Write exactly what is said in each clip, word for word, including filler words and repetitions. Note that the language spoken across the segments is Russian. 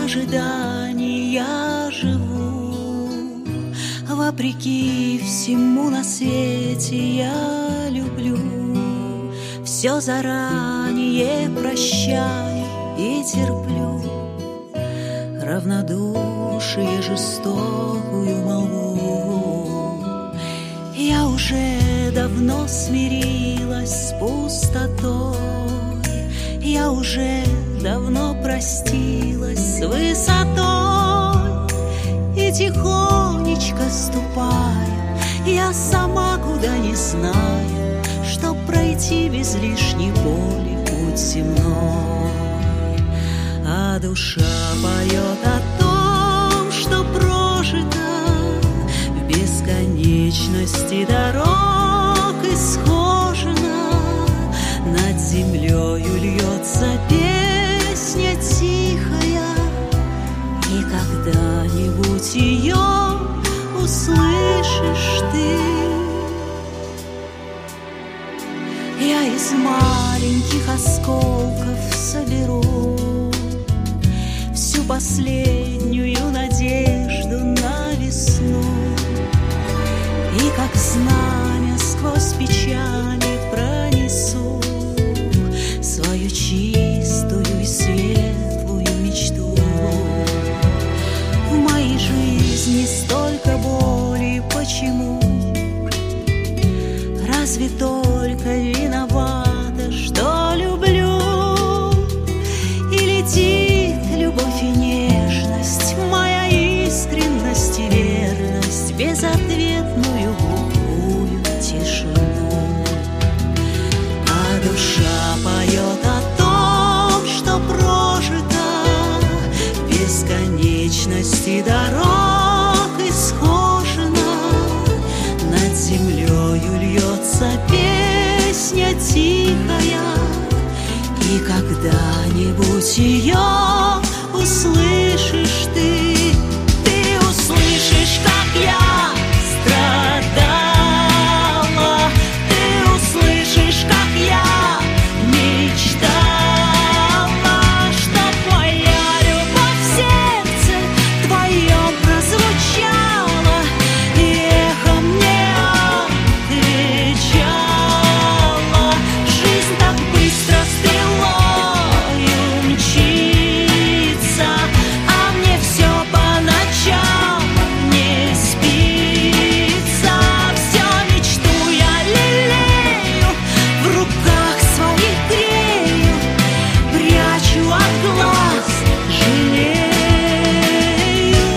ожидании я живу. Вопреки всему на свете я люблю. Все заранее прощаю и терплю. Равнодушие жестокую молву. Я уже давно смирилась с пустотой. Я уже давно простилась с высотой. И тихонечко ступая, я сама куда не знаю, чтоб пройти без лишней боли путь земной. А душа поет о том, что прожито в бесконечности дорог исхожено. Над землею льется песня тихая, и когда-нибудь ее услышишь ты. Я из маленьких осколков соберу всю последнюю надежду на весну. И как знамя сквозь печали пронесу свою чистую и светлую мечту. В моей жизни столько боли, почему? Разве только виновата, что люблю? И летит любовь и нежность, моя искренность и верность, безответную глухую тишину. А душа поет о том, что прожито в бесконечности дорог исхожено. Над землею льется песня тихая, и когда-нибудь ее услышишь ты. Ты услышишь, как я страдала. Ты услышишь, как я мечтала, чтоб моя любовь в сердце твоем прозвучала и эхом мне отвечала. Жизнь так быстро стрелою мчится, а мне все по ночам не спится. Все мечту я лелею, в руках своих грею, прячу от глаз, жалею.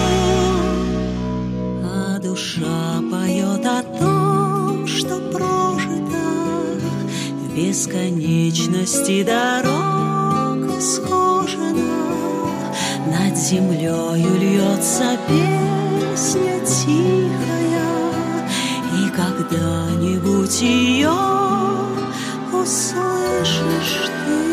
А душа поет о том, что прожито в бесконечности дорог исхожено. Над землею льется песня тихая, и когда-нибудь ее услышишь ты.